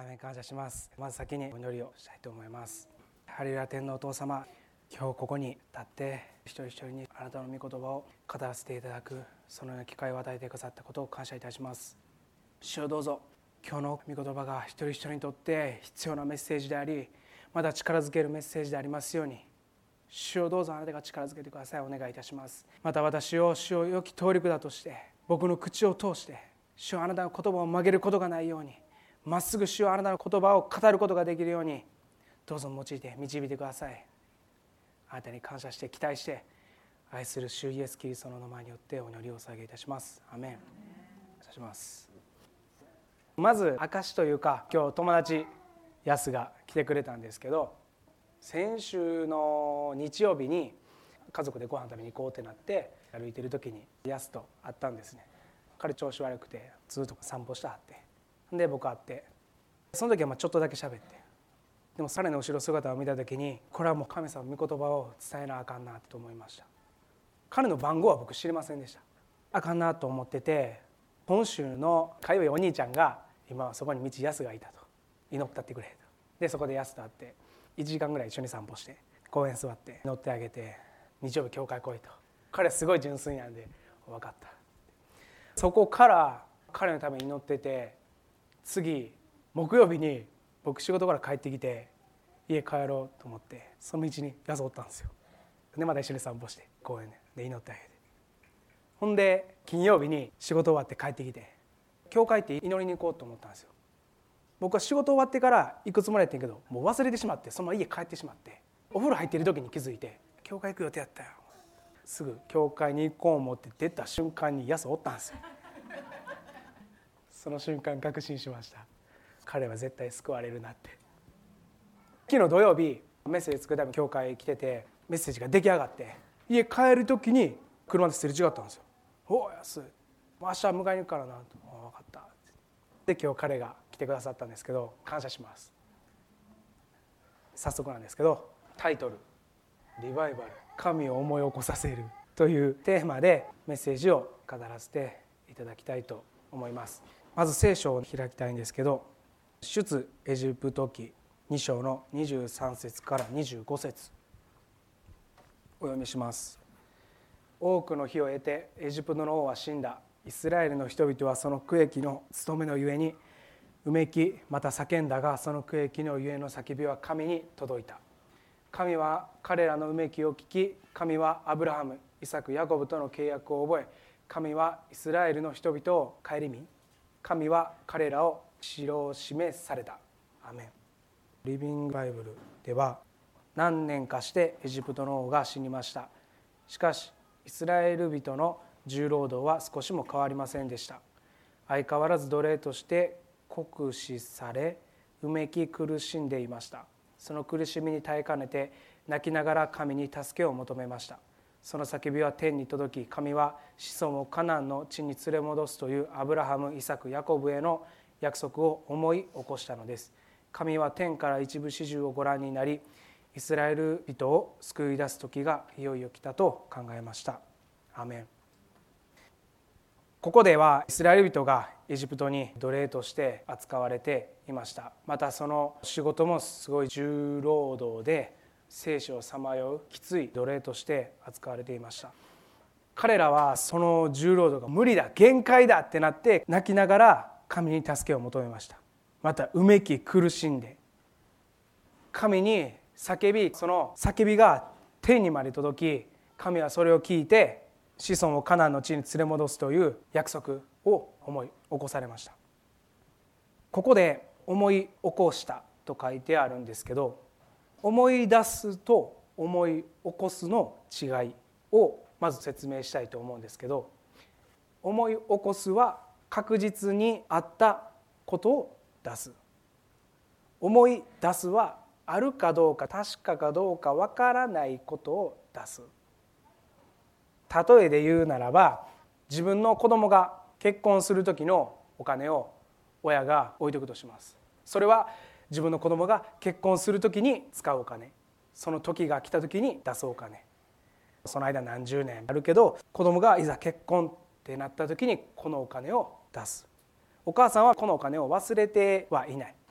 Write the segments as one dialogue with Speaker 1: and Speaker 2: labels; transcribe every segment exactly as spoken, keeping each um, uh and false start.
Speaker 1: アーメン。感謝します。まず先にお祈りをしたいと思います。ハレルヤ天のお父様、今日ここに立って一人一人にあなたの御言葉を語らせていただく、そのような機会を与えてくださったことを感謝いたします。主よ、どうぞ今日の御言葉が一人一人にとって必要なメッセージであり、また力づけるメッセージでありますように、主よ、どうぞあなたが力づけてください。お願いいたします。また私を主を良き通り管として僕の口を通して主よ、あなたの言葉を曲げることがないように、まっすぐ主よ、あなたの言葉を語ることができるようにどうぞ用いて導いてください。あなたに感謝して期待して愛する主イエスキリストの名前によってお祈りをお捧げいたします。アメン。感謝します。まず証というか、今日友達ヤスが来てくれたんですけど、先週の日曜日に家族でご飯食べに行こうってなって歩いてる時にヤスと会ったんですね。彼調子悪くてずっと散歩してはって、で僕会って、その時はまあちょっとだけ喋って、でも彼の後ろ姿を見た時に、これはもう神様の御言葉を伝えなあかんなと思いました。彼の番号は僕知りませんでした。あかんなと思ってて、今週の火曜日お兄ちゃんが今そこに道ヤスがいたと、祈ったってくれと。でそこでヤスと会っていちじかんぐらい一緒に散歩して公園座って祈ってあげて、日曜日教会来いと。彼はすごい純粋なんで分かった。そこから彼のために祈ってて、次木曜日に僕仕事から帰ってきて家帰ろうと思って、その道にヤスおったんですよ。でまた一緒に散歩して公園で祈ってあげて、ほんで金曜日に仕事終わって帰ってきて教会って祈りに行こうと思ったんですよ。僕は仕事終わってから行くつもりやったんけど、もう忘れてしまって、そのまま家帰ってしまって、お風呂入ってる時に気づいて、教会行く予定やったよ。すぐ教会に行こう思って出た瞬間にヤスおったんですよ。その瞬間確信しました。彼は絶対救われるなって。昨日土曜日メッセージ作るために教会来てて、メッセージが出来上がって家帰る時に車ですれ違ったんですよ。おうヤス、明日迎えに行くからなと。分かった。で今日彼が来てくださったんですけど、感謝します。早速なんですけど、タイトルリバイバル、神を思い起こさせるというテーマでメッセージを語らせていただきたいと思います。まず聖書を開きたいんですけど、出エジプト記に章のにじゅうさん節からにじゅうご節お読みします。多くの日を経てエジプトの王は死んだ。イスラエルの人々はその苦役の務めのゆえにうめき、また叫んだが、その苦役のゆえの叫びは神に届いた。神は彼らのうめきを聞き、神はアブラハム、イサク、ヤコブとの契約を覚え、神はイスラエルの人々を顧み、神は彼らを知ろう示された。アメン。リビングバイブルでは、何年かしてエジプトの王が死にました。しかしイスラエル人の重労働は少しも変わりませんでした。相変わらず奴隷として酷使され、うめき苦しんでいました。その苦しみに耐えかねて泣きながら神に助けを求めました。その叫びは天に届き、神は子孫をカナンの地に連れ戻すというアブラハム、イサク、ヤコブへの約束を思い起こしたのです。神は天から一部始終をご覧になり、イスラエル人を救い出す時がいよいよ来たと考えました。アメン。ここではイスラエル人がエジプトに奴隷として扱われていました。またその仕事もすごい重労働で、生死をさまようきつい奴隷として扱われていました。彼らはその重労働が無理だ、限界だってなって泣きながら神に助けを求めました。またうめき苦しんで神に叫び、その叫びが天にまで届き、神はそれを聞いて子孫をカナンの地に連れ戻すという約束を思い起こされました。ここで思い起こしたと書いてあるんですけど、思い出すと思い起こすの違いをまず説明したいと思うんですけど、思い起こすは確実にあったことを出す。思い出すはあるかどうか確かかどうかわからないことを出す。例えで言うならば、自分の子供が結婚する時のお金を親が置いておくとします。それは自分の子供が結婚する時に使うお金、その時が来た時に出すお金、その間何十年あるけど、子供がいざ結婚ってなった時にこのお金を出す。お母さんはこのお金を忘れてはいない。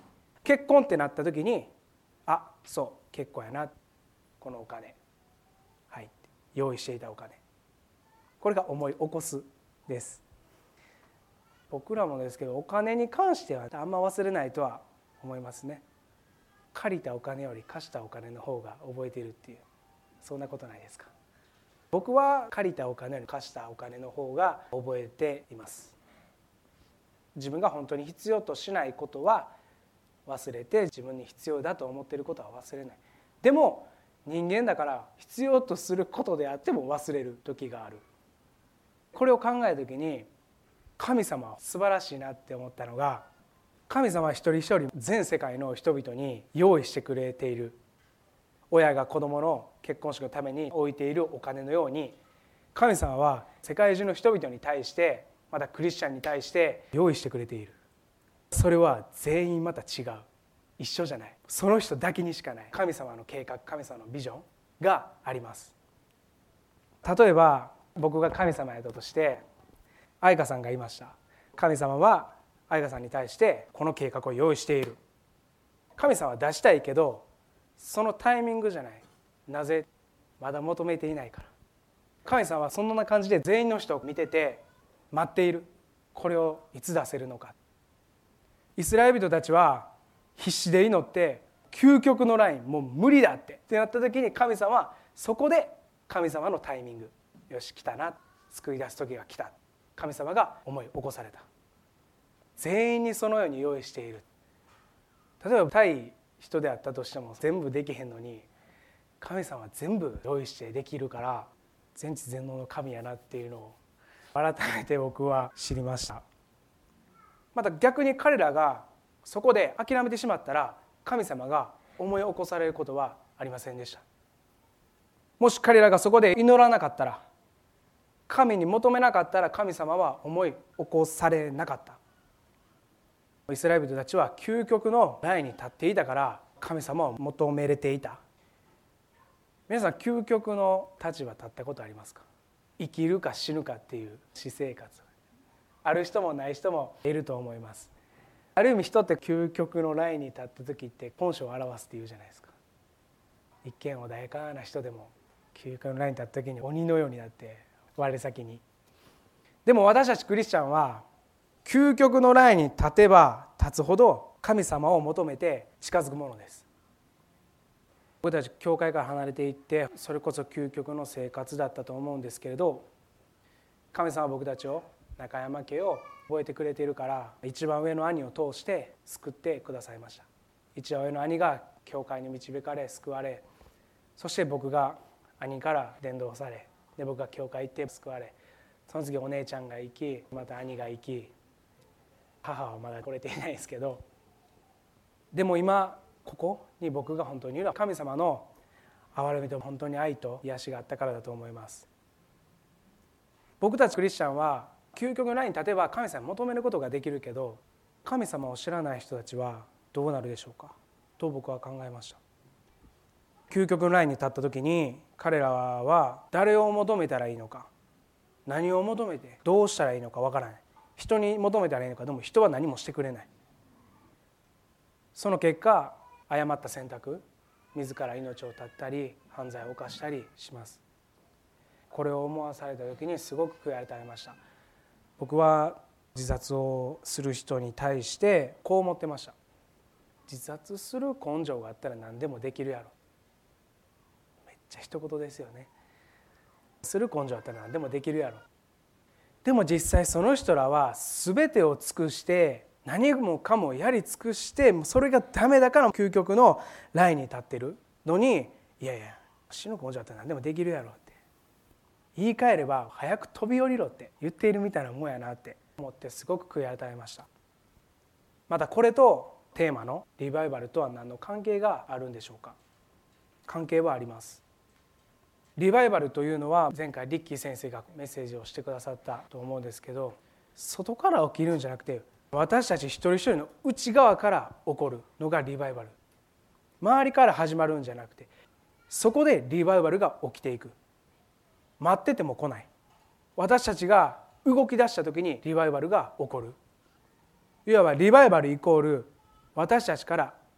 Speaker 1: 結婚ってなった時に、あ、そう結婚やな、このお金、はい、用意していたお金、これが思い起こすです。僕らもですけど、お金に関してはあんま忘れないとは思いますね。借りたお金より貸したお金の方が覚えているっていう、そんなことないですか。僕は借りたお金より貸したお金の方が覚えています。自分が本当に必要としないことは忘れて、自分に必要だと思っていることは忘れない。でも人間だから必要とすることであっても忘れる時がある。これを考えた時に、神様は素晴らしいなって思ったのが、神様は一人一人全世界の人々に用意してくれている。親が子供の結婚式のために置いているお金のように、神様は世界中の人々に対して、またクリスチャンに対して用意してくれている。それは全員また違う、一緒じゃない、その人だけにしかない神様の計画、神様のビジョンがあります。例えば僕が神様やったとして、愛花さんがいました。神様は愛花さんに対してこの計画を用意している。神様は出したいけど、そのタイミングじゃない。なぜ？まだ求めていないから。神様はそんな感じで全員の人を見てて待っている。これをいつ出せるのか。イスラエル人たちは必死で祈って、究極のライン、もう無理だってってなった時に、神様はそこで神様のタイミング、よし来たな、救い出す時が来た、神様が思い起こされた。全員にそのように用意している。例えば対人であったとしても全部できへんのに、神様は全部用意してできるから、全知全能の神やなっていうのを改めて僕は知りました。また逆に彼らがそこで諦めてしまったら、神様が思い起こされることはありませんでした。もし彼らがそこで祈らなかったら、神に求めなかったら、神様は思い起こされなかった。イスラエル人たちは究極のラインに立っていたから神様を求めれていた。皆さん、究極の立場立ったことありますか？生きるか死ぬかっていう私生活、ある人もない人もいると思います。ある意味人って究極のラインに立った時って本性を表すっていうじゃないですか。一見穏やかな人でも究極のラインに立った時に鬼のようになって我先に。でも私たちクリスチャンは究極のラインに立てば立つほど神様を求めて近づくものです。僕たち教会から離れていって、それこそ究極の生活だったと思うんですけれど、神様は僕たちを、中山家を覚えてくれているから、一番上の兄を通して救ってくださいました。一番上の兄が教会に導かれ救われ、そして僕が兄から伝道され、で僕が教会行って救われ、その次お姉ちゃんが行き、また兄が行き、母はまだ来れていないですけど、でも今ここに僕が本当にいるのは神様の憐れみと本当に愛と癒しがあったからだと思います。僕たちクリスチャンは究極のラインに立てば神様を求めることができるけど、神様を知らない人たちはどうなるでしょうかと僕は考えました。究極のラインに立った時に彼らは誰を求めたらいいのか、何を求めてどうしたらいいのかわからない。人に求めたらいいのか、でも人は何もしてくれない。その結果、誤った選択、自ら命を絶ったり犯罪を犯したりします。これを思わされた時にすごく悔い改めました。僕は自殺をする人に対してこう思ってました。自殺する根性があったら何でもできるやろ。めっちゃ一言ですよね。する根性あったら何でもできるやろ。でも実際その人らは全てを尽くして何もかもやり尽くして、それがダメだから究極のラインに立ってるのに、いやいや死ぬ根性あったら何でもできるやろって言い換えれば、早く飛び降りろって言っているみたいなもんやなって思って、すごく悔い改めました。またこれとテーマのリバイバルとは何の関係があるんでしょうか。関係はあります。リバイバルというのは前回リッキー先生がメッセージをしてくださったと思うんですけど、外から起きるんじゃなくて私たち一人一人の内側から起こるのがリバイバル。周りから始まるんじゃなくて、そこでリバイバルが起きていく。待ってても来ない。私たちが動き出した時にリバイバルが起こる。いわばリバイバルイコール私たちから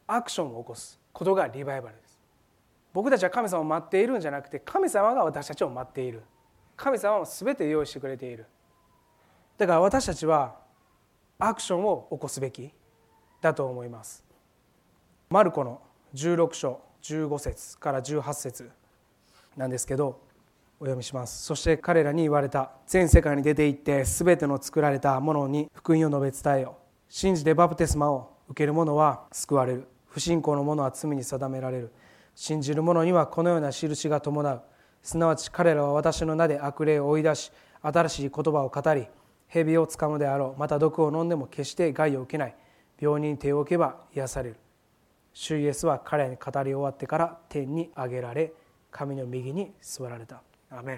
Speaker 1: アクションを起こすことがリバイバルです。僕たちは神様を待っているんじゃなくて、神様が私たちを待っている。神様は全て用意してくれている。だから私たちはアクションを起こすべきだと思います。マルコのじゅうろく章じゅうご節からじゅうはち節なんですけど、お読みします。そして彼らに言われた。全世界に出て行って全ての作られたものに福音を述べ伝えよ。信じてバプテスマを受ける者は救われる。不信仰の者は罪に定められる。信じる者にはこのような印が伴う。すなわち彼らは私の名で悪霊を追い出し、新しい言葉を語り、蛇をつかむであろう。また毒を飲んでも決して害を受けない。病人に手を置けば癒される。主イエスは彼らに語り終わってから天に上げられ、神の右に座られた。アメン。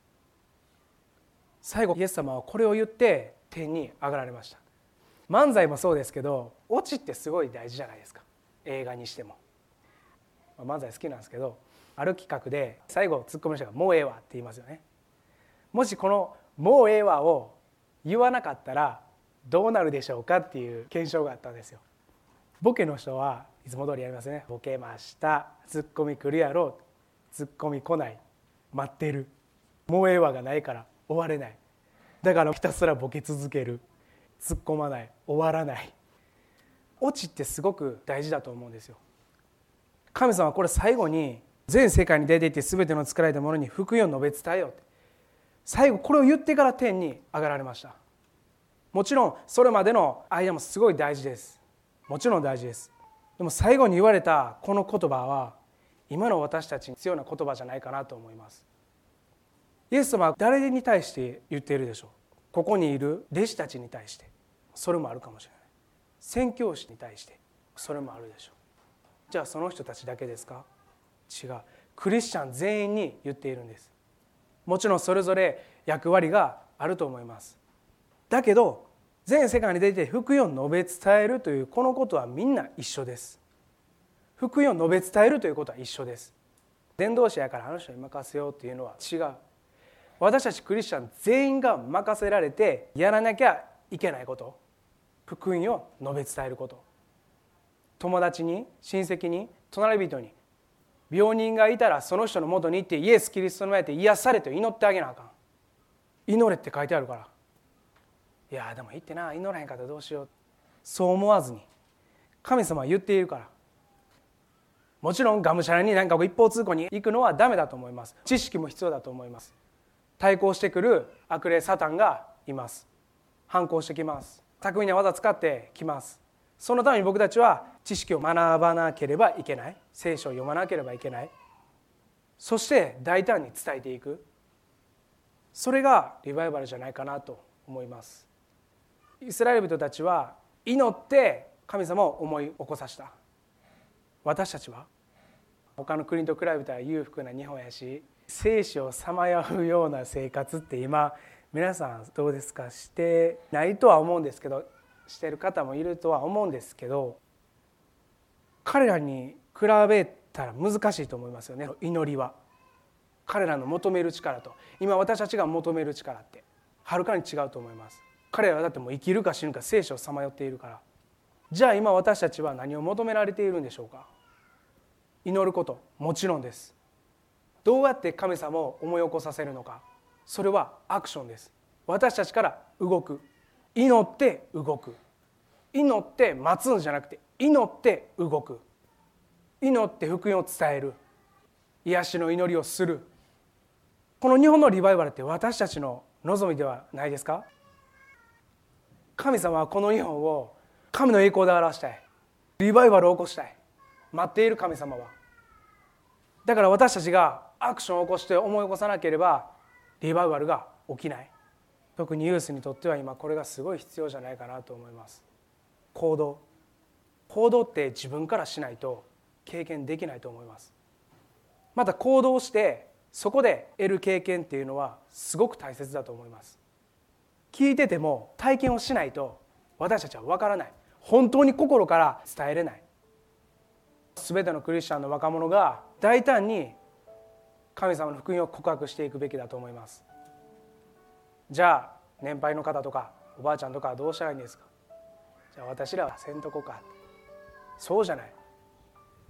Speaker 1: 最後イエス様はこれを言って天に上がられました。漫才もそうですけど、オチってすごい大事じゃないですか。映画にしても。漫才好きなんですけど、ある企画で最後ツッコミの人がもうええわって言いますよね。もしこのもうええわを言わなかったらどうなるでしょうかっていう検証があったんですよ。ボケの人はいつも通りやりますね。ボケました、ツッコミ来るやろう、ツッコミ来ない、待ってる、もうええわがないから終われない、だからひたすらボケ続ける、突っ込まない、終わらない。オチってすごく大事だと思うんですよ。神様はこれ最後に全世界に出ていって全ての作られたものに福音を述べ伝えようって、最後これを言ってから天に上がられました。もちろんそれまでの間もすごい大事です。もちろん大事です。でも最後に言われたこの言葉は今の私たちに必要な言葉じゃないかなと思います。イエス様は誰に対して言っているでしょう。ここにいる弟子たちに対して、それもあるかもしれない。宣教師に対して、それもあるでしょう。じゃあその人たちだけですか？違う。クリスチャン全員に言っているんです。もちろんそれぞれ役割があると思います。だけど全世界に出て福音を述べ伝えるというこのことはみんな一緒です。福音を述べ伝えるということは一緒です。伝道者やからあの人に任せようというのは違う。私たちクリスチャン全員が任せられてやらなきゃいけないこと、福音を述べ伝えること。友達に、親戚に、隣人に病人がいたらその人のもとに行ってイエス・キリストの前で癒されと祈ってあげなあかん。祈れって書いてあるから、いやでも言ってな、祈らへんかったらどうしよう、そう思わずに神様は言っているから。もちろんがむしゃらに何か一方通行に行くのはダメだと思います。知識も必要だと思います。対抗してくる悪霊サタンがいます。反抗してきます。巧みな技使ってきます。そのために僕たちは知識を学ばなければいけない。聖書を読まなければいけない。そして大胆に伝えていく。それがリバイバルじゃないかなと思います。イスラエル人たちは祈って神様を思い起こさせた。私たちは他の国と比べたら裕福な日本やし、生死をさまようような生活って今皆さんどうですか？してないとは思うんですけど、している方もいるとは思うんですけど、彼らに比べたら難しいと思いますよね。祈りは彼らの求める力と今私たちが求める力ってはるかに違うと思います。彼らはだってもう生きるか死ぬか生死をさまよっているから。じゃあ今私たちは何を求められているんでしょうか？祈ること、もちろんです。どうやって神様を思い起こさせるのか、それはアクションです。私たちから動く、祈って動く、祈って待つんじゃなくて祈って動く、祈って福音を伝える、癒しの祈りをする。この日本のリバイバルって私たちの望みではないですか？神様はこの日本を神の栄光で表したい、リバイバルを起こしたい、待っている神様は。だから私たちがアクションを起こして思い起こさなければリバイバルが起きない。特にユースにとっては今これがすごい必要じゃないかなと思います。行動行動って自分からしないと経験できないと思います。また行動してそこで得る経験っていうのはすごく大切だと思います。聞いてても体験をしないと私たちは分からない。本当に心から伝えれない。すべてのクリスチャンの若者が大胆に神様の福音を告白していくべきだと思います。じゃあ年配の方とかおばあちゃんとかはどうしたらいいんですか？じゃあ私らはせんとこか。そうじゃない。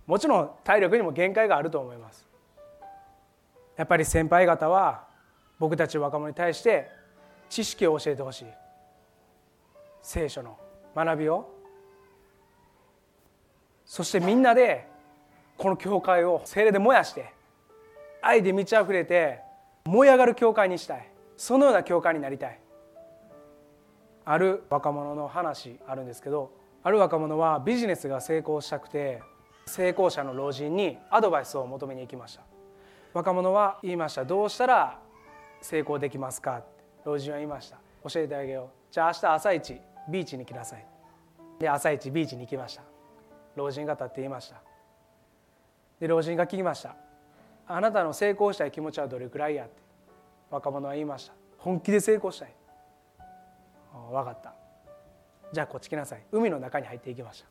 Speaker 1: もちろん体力にも限界があると思います。やっぱり先輩方は僕たち若者に対して知識を教えてほしい。聖書の学びを、そしてみんなでこの教会を聖霊で燃やして愛で満ち溢れて燃え上がる教会にしたい。そのような教会になりたい。ある若者の話あるんですけど、ある若者はビジネスが成功したくて成功者の老人にアドバイスを求めに行きました。若者は言いました。どうしたら成功できますかって。老人は言いました。教えてあげよう。じゃあ明日朝一ビーチに来なさい。で朝一ビーチに行きました。老人が立って言いました。で老人が聞きました。あなたの成功したい気持ちはどれくらいやって。若者は言いました。本気で成功したい。分かった。じゃあこっち来なさい。海の中に入っていきました。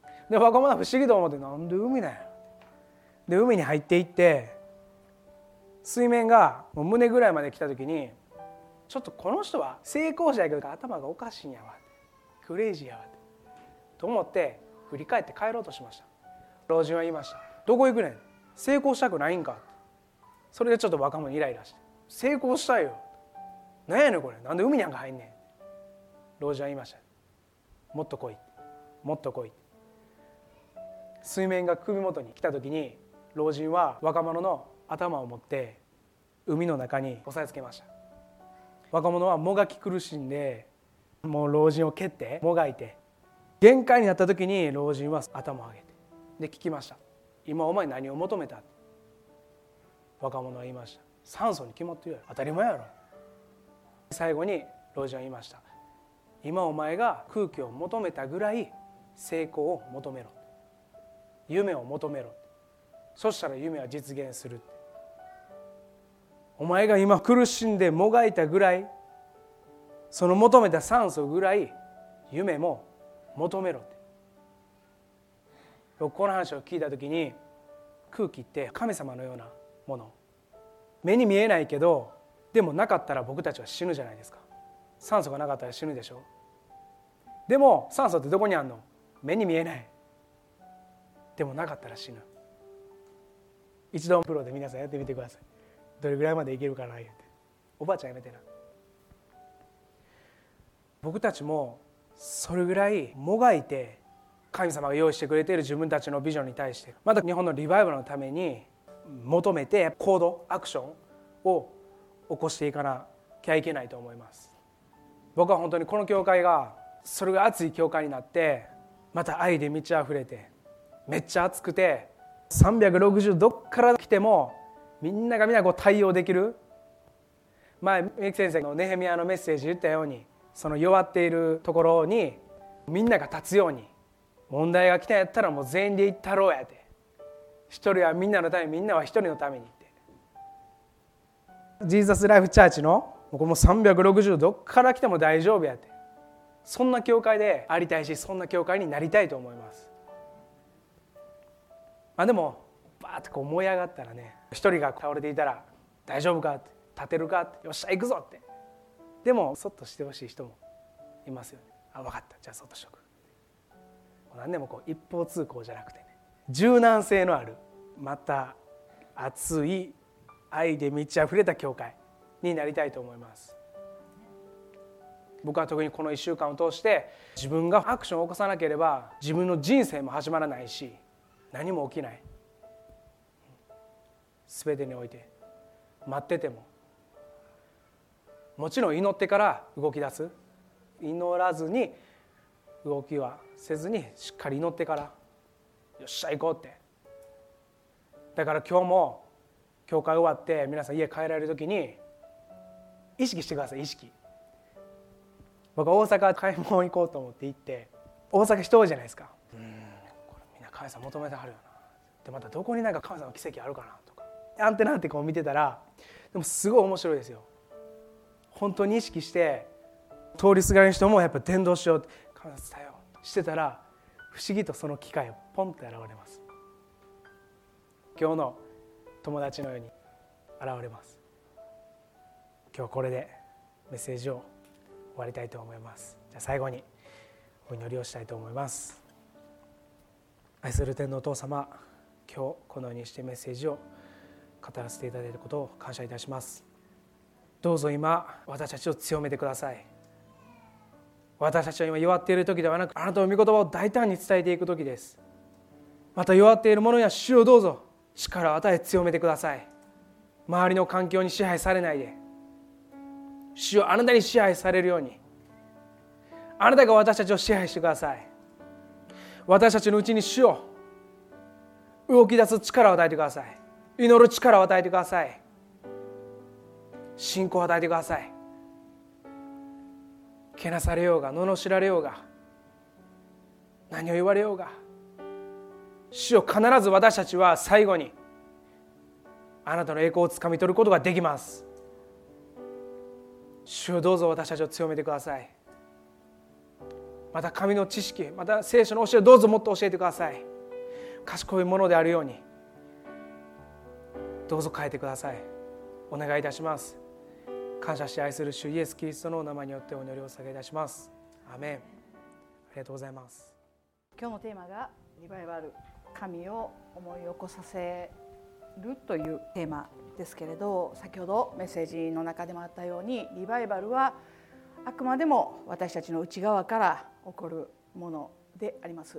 Speaker 1: で若者は不思議と思って、なんで海だよ。で海に入っていって水面がもう胸ぐらいまで来た時に、ちょっとこの人は成功者やけど頭がおかしいんやわ、クレイジーやわと思って振り返って帰ろうとしました。老人は言いました。どこ行くねん。成功したくないんか。それでちょっと若者にイライラして、成功したいよ。何やねんこれ。なんで海なんか入んねん。老人は言いました。もっと来い。もっと来い。水面が首元に来た時に老人は若者の頭を持って海の中に押さえつけました。若者はもがき苦しんで、もう老人を蹴ってもがいて、限界になった時に老人は頭を上げて、で聞きました。今お前何を求めた。若者は言いました。酸素に決まってるやろ。当たり前やろ。最後に老人は言いました。今お前が空気を求めたぐらい成功を求めろ。夢を求めろ。そしたら夢は実現する。お前が今苦しんでもがいたぐらい、その求めた酸素ぐらい夢も求めろって。僕この話を聞いた時に、空気って神様のようなもの、目に見えないけどでもなかったら僕たちは死ぬじゃないですか。酸素がなかったら死ぬでしょ。でも酸素ってどこにあるの。目に見えない。でもなかったら死ぬ。一度プロで皆さんやってみてください。どれぐらいまでいけるかな言って。おばあちゃんやめてな。僕たちもそれぐらいもがいて、神様が用意してくれている自分たちのビジョンに対して、また日本のリバイバルのために求めて行動アクションを起こしていかなきゃいけないと思います。僕は本当にこの教会がそれが熱い教会になって、また愛で満ち溢れて、めっちゃ熱くてさんびゃくろくじゅうどっから来てもみんながみんなこう対応できる。前三木先生のネヘミヤのメッセージ言ったように、その弱っているところにみんなが立つように、問題が来たんやったらもう全員で行ったろうやって、一人はみんなのために、みんなは一人のためにって。ジーザスライフチャーチのこれもさんびゃくろくじゅうどっから来ても大丈夫やって、そんな教会でありたいし、そんな教会になりたいと思います。まあでもバーッとこう燃え上がったらね、一人が倒れていたら大丈夫かって、立てるかって、よっしゃ行くぞって。でもそっとしてほしい人もいますよね。あ、分かった、じゃあそっとしとく。何でもこう一方通行じゃなくてね、柔軟性のある、また熱い愛で満ち溢れた教会になりたいと思います。僕は特にこのいっしゅうかんを通して、自分がアクションを起こさなければ自分の人生も始まらないし、何も起きない。全てにおいて待ってても、もちろん祈ってから動き出す。祈らずに動きはせずに、しっかり祈ってからよっしゃ行こうって。だから今日も教会終わって皆さん家帰られる時に意識してください。意識。僕は大阪買い物行こうと思って行って、大阪人多いじゃないですか。うん、これみんな神様求めてはるよな。でまたどこになんか神様の奇跡あるかなとか、アンテナってこう見てたら、でもすごい面白いですよ。本当に意識して通りすがりの人もやっぱ伝道しようって神様伝えようしてたら、不思議とその機会をポンって現れます。今日の友達のように現れます。今日これでメッセージを終わりたいと思います。じゃあ最後にお祈りをしたいと思います。 愛する天のお父様、今日このようにしてメッセージを語らせていただいたことを感謝いたします。どうぞ今私たちを強めてください。私たちは今弱っている時ではなく、あなたの御言葉を大胆に伝えていく時です。また弱っている者には主をどうぞ力を与え強めてください。周りの環境に支配されないで、主よあなたに支配されるように、あなたが私たちを支配してください。私たちのうちに主を動き出す力を与えてください。祈る力を与えてください。信仰を与えてください。けなされようが罵られようが何を言われようが、主を必ず私たちは最後にあなたの栄光をつかみ取ることができます。主をどうぞ私たちを強めてください。また神の知識、また聖書の教えをどうぞもっと教えてください。賢いものであるようにどうぞ変えてください。お願いいたします。感謝して愛する主イエスキリストのお名前によってお祈りを捧げいたします。アーメン。ありがとうございます。
Speaker 2: 今日のテーマがリバイバル、神を思い起こさせるというテーマですけれど、先ほどメッセージの中でもあったように、リバイバルはあくまでも私たちの内側から起こるものであります。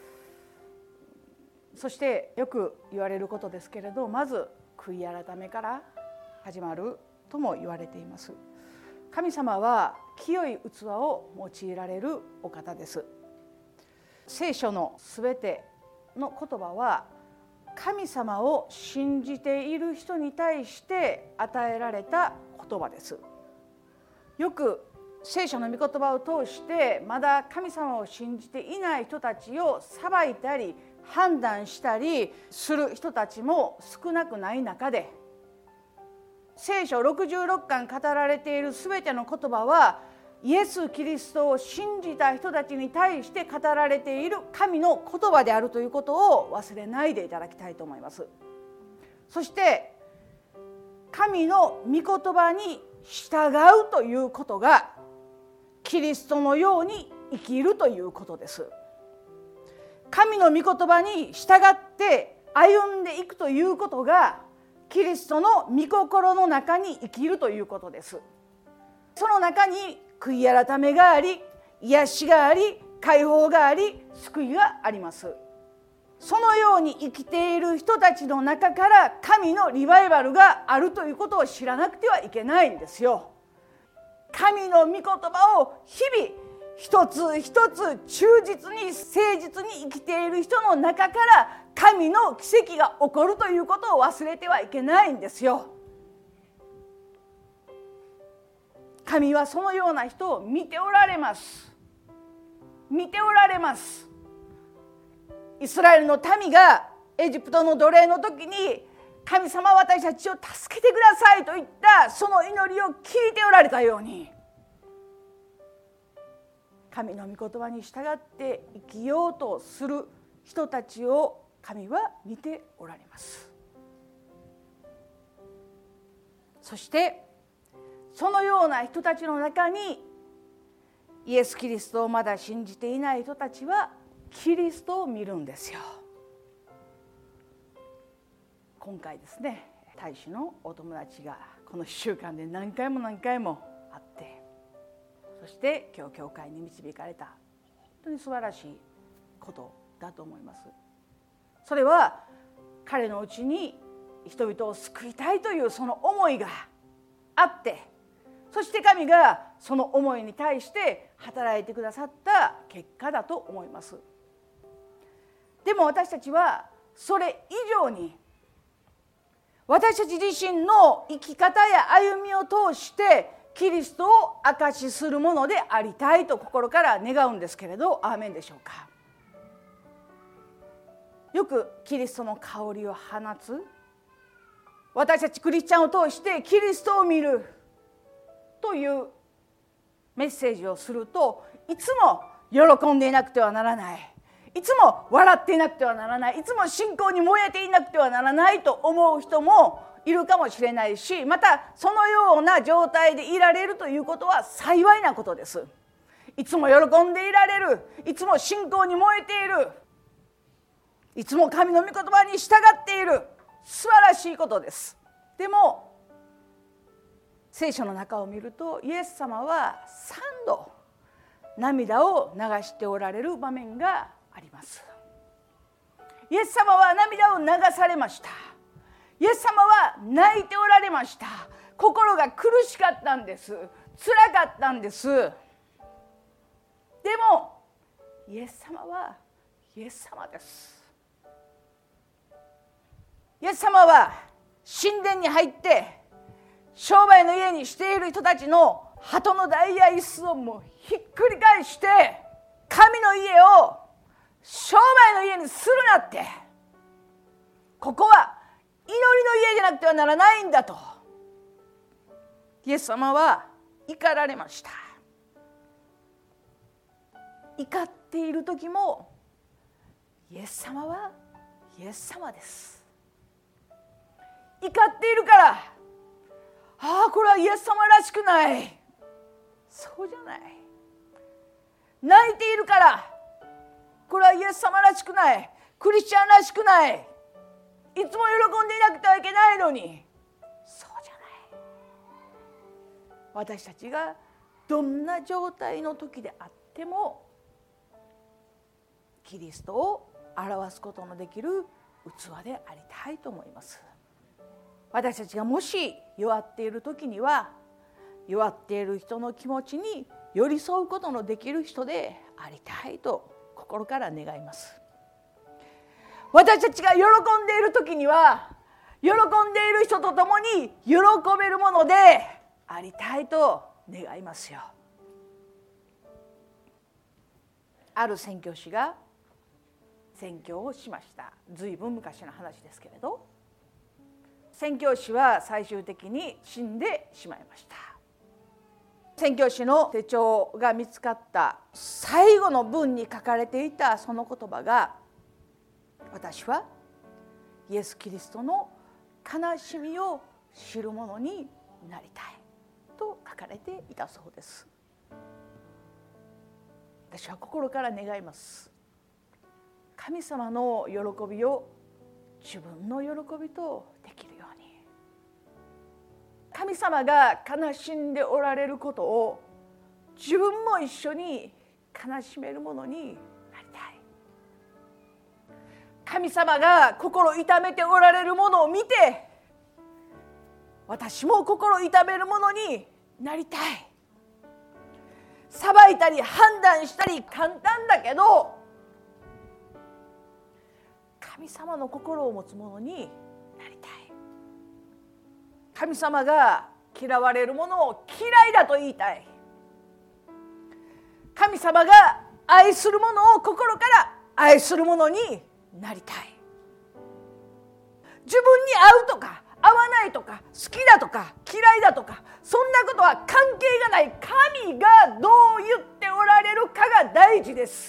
Speaker 2: そしてよく言われることですけれど、まず悔い改めから始まるとも言われています。神様は清い器を用いられるお方です。聖書のすべての言葉は神様を信じている人に対して与えられた言葉です。よく聖書の御言葉を通してまだ神様を信じていない人たちを裁いたり判断したりする人たちも少なくない中で、聖書ろくじゅうろっかん語られているすべての言葉はイエス・キリストを信じた人たちに対して語られている神の言葉であるということを忘れないでいただきたいと思います。そして神の御言葉に従うということがキリストのように生きるということです。神の御言葉に従って歩んでいくということがキリストの御心の中に生きるということです。その中に悔い改めがあり、癒しがあり、解放があり、救いがあります。そのように生きている人たちの中から神のリバイバルがあるということを知らなくてはいけないんですよ。神の御言葉を日々一つ一つ忠実に誠実に生きている人の中から神の奇跡が起こるということを忘れてはいけないんですよ。神はそのような人を見ておられます。見ておられます。イスラエルの民がエジプトの奴隷の時に神様私たちを助けてくださいと言ったその祈りを聞いておられたように、神の御言葉に従って生きようとする人たちを神は見ておられます。そしてそのような人たちの中にイエス・キリストをまだ信じていない人たちはキリストを見るんですよ。今回ですね、大使のお友達がこのいっしゅうかんで何回も何回も会って、そして今日教会に導かれた、本当に素晴らしいことだと思います。それは彼のうちに人々を救いたいというその思いがあって、そして神がその思いに対して働いてくださった結果だと思います。でも私たちはそれ以上に私たち自身の生き方や歩みを通してキリストを証しするものでありたいと心から願うんですけれど、アーメンでしょうか。よくキリストの香りを放つ、私たちクリスチャンを通してキリストを見るというメッセージをすると、いつも喜んでいなくてはならない、いつも笑っていなくてはならない、いつも信仰に燃えていなくてはならないと思う人もいるかもしれないし、またそのような状態でいられるということは幸いなことです。いつも喜んでいられる、いつも信仰に燃えている、 いつも神の御言葉に従っている、素晴らしいことです。でも聖書の中を見ると、イエス様はさんど涙を流しておられる場面があります。イエス様は涙を流されました。イエス様は泣いておられました。心が苦しかったんです。辛かったんです。でもイエス様はイエス様です。イエス様は神殿に入って商売の家にしている人たちの鳩の台や椅子をもうひっくり返して、神の家を商売の家にするなって、ここは祈りの家じゃなくてはならないんだとイエス様は怒られました。怒っている時もイエス様はイエス様です。怒っているから、ああこれはイエス様らしくない、そうじゃない。泣いているから、これはイエス様らしくない、クリスチャンらしくない、いつも喜んでいなくてはいけないのに、そうじゃない。私たちがどんな状態の時であってもキリストを表すことのできる器でありたいと思います。私たちがもし弱っている時には、弱っている人の気持ちに寄り添うことのできる人でありたいと心から願います。私たちが喜んでいる時には、喜んでいる人と共に喜べるものでありたいと願いますよ。ある宣教師が宣教をしました。ずいぶん昔の話ですけれど、宣教師は最終的に死んでしまいました。宣教師の手帳が見つかった最後の文に書かれていたその言葉が、私はイエス・キリストの悲しみを知る者になりたいと書かれていたそうです。私は心から願います。神様の喜びを自分の喜びとできるように、神様が悲しんでおられることを自分も一緒に悲しめるものになりたい。神様が心痛めておられるものを見て、私も心痛めるものになりたい。裁いたり判断したり簡単だけど、神様の心を持つものになりたい。神様が嫌われるものを嫌いだと言いたい。神様が愛するものを心から愛するものになりたい。自分に合うとか合わないとか好きだとか嫌いだとか、そんなことは関係がない。神がどう言っておられるかが大事です。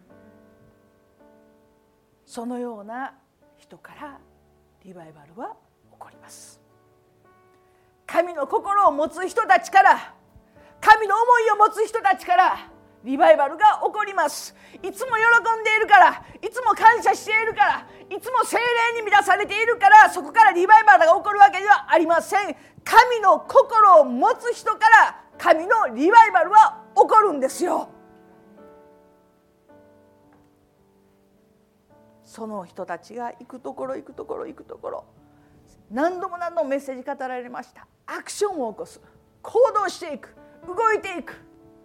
Speaker 2: そのような人からリバイバルは起こります。神の心を持つ人たちから、神の思いを持つ人たちからリバイバルが起こります。いつも喜んでいるから、いつも感謝しているから、いつも聖霊に満たされているから、そこからリバイバルが起こるわけではありません。神の心を持つ人から神のリバイバルは起こるんですよ。その人たちが行くところ行くところ行くところ、何度も何度もメッセージ語られました。アクションを起こす、行動していく、動いていく。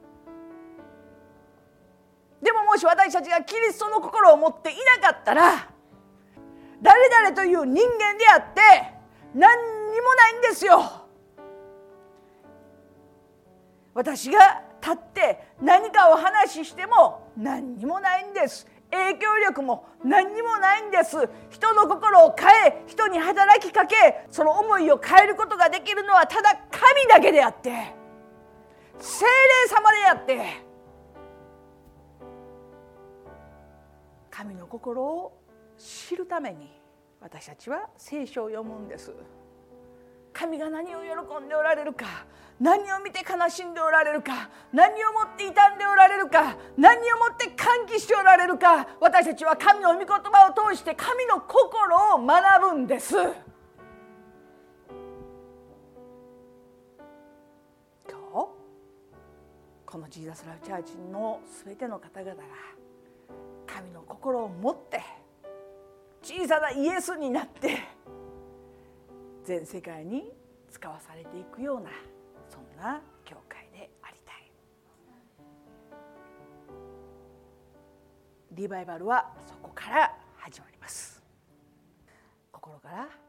Speaker 2: でももし私たちがキリストの心を持っていなかったら、誰々という人間であって何にもないんですよ。私が立って何かを話しても何にもないんです。影響力も何にもないんです。人の心を変え、人に働きかけ、その思いを変えることができるのはただ神だけであって、聖霊様であって、神の心を知るために私たちは聖書を読むんです。神が何を喜んでおられるか、 何を見て悲しんでおられるか、何をもって傷んでおられるか、何をもって歓喜しておられるか、私たちは神の御言葉を通して神の心を学ぶんです。今日このジーザスラブチャーチのすべての方々が神の心を持って小さなイエスになって全世界に使わされていくような、そんな教会でありたい。リバイバルはそこから始まります。心から